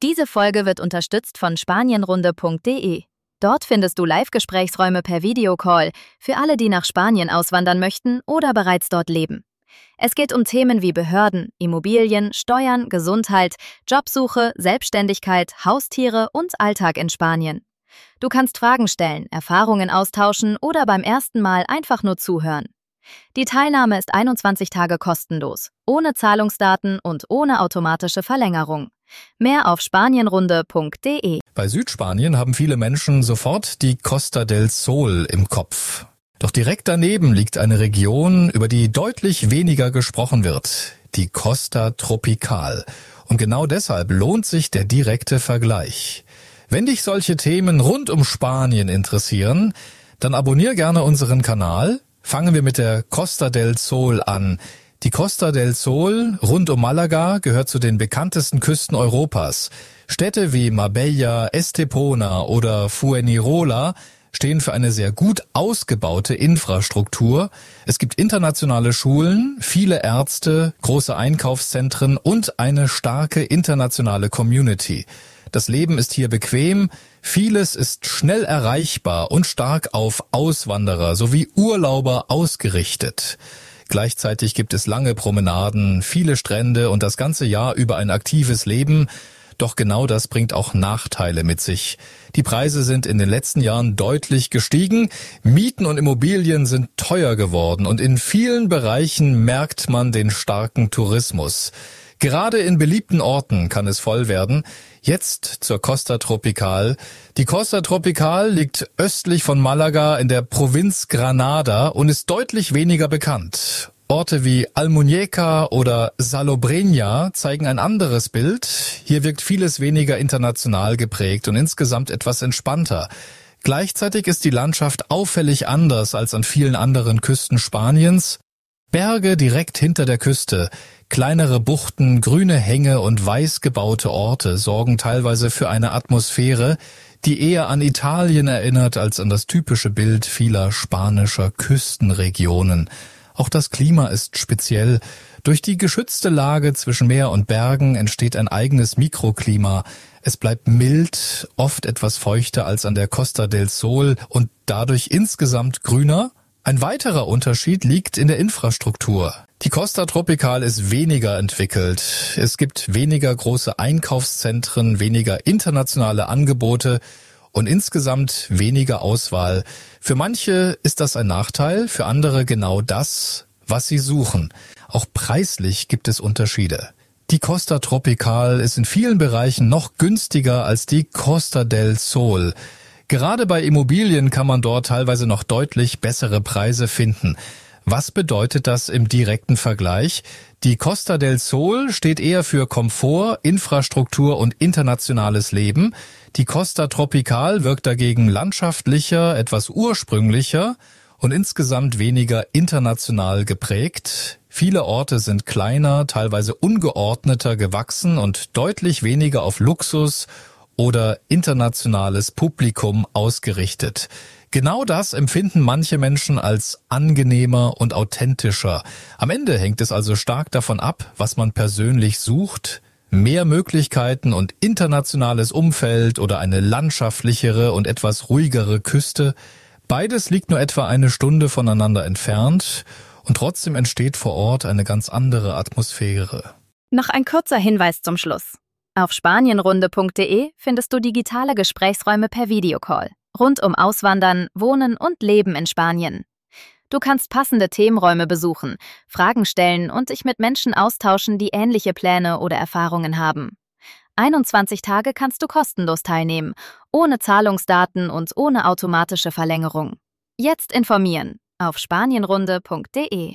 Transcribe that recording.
Diese Folge wird unterstützt von spanienrunde.de. Dort findest du Live-Gesprächsräume per Videocall für alle, die nach Spanien auswandern möchten oder bereits dort leben. Es geht um Themen wie Behörden, Immobilien, Steuern, Gesundheit, Jobsuche, Selbstständigkeit, Haustiere und Alltag in Spanien. Du kannst Fragen stellen, Erfahrungen austauschen oder beim ersten Mal einfach nur zuhören. Die Teilnahme ist 21 Tage kostenlos, ohne Zahlungsdaten und ohne automatische Verlängerung. Mehr auf spanienrunde.de. Bei Südspanien haben viele Menschen sofort die Costa del Sol im Kopf. Doch direkt daneben liegt eine Region, über die deutlich weniger gesprochen wird, die Costa Tropical. Und genau deshalb lohnt sich der direkte Vergleich. Wenn dich solche Themen rund um Spanien interessieren, dann abonnier gerne unseren Kanal. Fangen wir mit der Costa del Sol an. Die Costa del Sol rund um Malaga gehört zu den bekanntesten Küsten Europas. Städte wie Marbella, Estepona oder Fuengirola stehen für eine sehr gut ausgebaute Infrastruktur. Es gibt internationale Schulen, viele Ärzte, große Einkaufszentren und eine starke internationale Community. Das Leben ist hier bequem, vieles ist schnell erreichbar und stark auf Auswanderer sowie Urlauber ausgerichtet. Gleichzeitig gibt es lange Promenaden, viele Strände und das ganze Jahr über ein aktives Leben. Doch genau das bringt auch Nachteile mit sich. Die Preise sind in den letzten Jahren deutlich gestiegen, Mieten und Immobilien sind teuer geworden und in vielen Bereichen merkt man den starken Tourismus. Gerade in beliebten Orten kann es voll werden. Jetzt zur Costa Tropical. Die Costa Tropical liegt östlich von Malaga in der Provinz Granada und ist deutlich weniger bekannt. Orte wie Almuñécar oder Salobreña zeigen ein anderes Bild. Hier wirkt vieles weniger international geprägt und insgesamt etwas entspannter. Gleichzeitig ist die Landschaft auffällig anders als an vielen anderen Küsten Spaniens. Berge direkt hinter der Küste, kleinere Buchten, grüne Hänge und weiß gebaute Orte sorgen teilweise für eine Atmosphäre, die eher an Italien erinnert als an das typische Bild vieler spanischer Küstenregionen. Auch das Klima ist speziell. Durch die geschützte Lage zwischen Meer und Bergen entsteht ein eigenes Mikroklima. Es bleibt mild, oft etwas feuchter als an der Costa del Sol und dadurch insgesamt grüner. Ein weiterer Unterschied liegt in der Infrastruktur. Die Costa Tropical ist weniger entwickelt. Es gibt weniger große Einkaufszentren, weniger internationale Angebote und insgesamt weniger Auswahl. Für manche ist das ein Nachteil, für andere genau das, was sie suchen. Auch preislich gibt es Unterschiede. Die Costa Tropical ist in vielen Bereichen noch günstiger als die Costa del Sol. Gerade bei Immobilien kann man dort teilweise noch deutlich bessere Preise finden. Was bedeutet das im direkten Vergleich? Die Costa del Sol steht eher für Komfort, Infrastruktur und internationales Leben. Die Costa Tropical wirkt dagegen landschaftlicher, etwas ursprünglicher und insgesamt weniger international geprägt. Viele Orte sind kleiner, teilweise ungeordneter gewachsen und deutlich weniger auf Luxus oder internationales Publikum ausgerichtet. Genau das empfinden manche Menschen als angenehmer und authentischer. Am Ende hängt es also stark davon ab, was man persönlich sucht. Mehr Möglichkeiten und internationales Umfeld oder eine landschaftlichere und etwas ruhigere Küste. Beides liegt nur etwa eine Stunde voneinander entfernt und trotzdem entsteht vor Ort eine ganz andere Atmosphäre. Noch ein kurzer Hinweis zum Schluss. Auf spanienrunde.de findest du digitale Gesprächsräume per Videocall. Rund um Auswandern, Wohnen und Leben in Spanien. Du kannst passende Themenräume besuchen, Fragen stellen und dich mit Menschen austauschen, die ähnliche Pläne oder Erfahrungen haben. 21 Tage kannst du kostenlos teilnehmen, ohne Zahlungsdaten und ohne automatische Verlängerung. Jetzt informieren auf spanienrunde.de.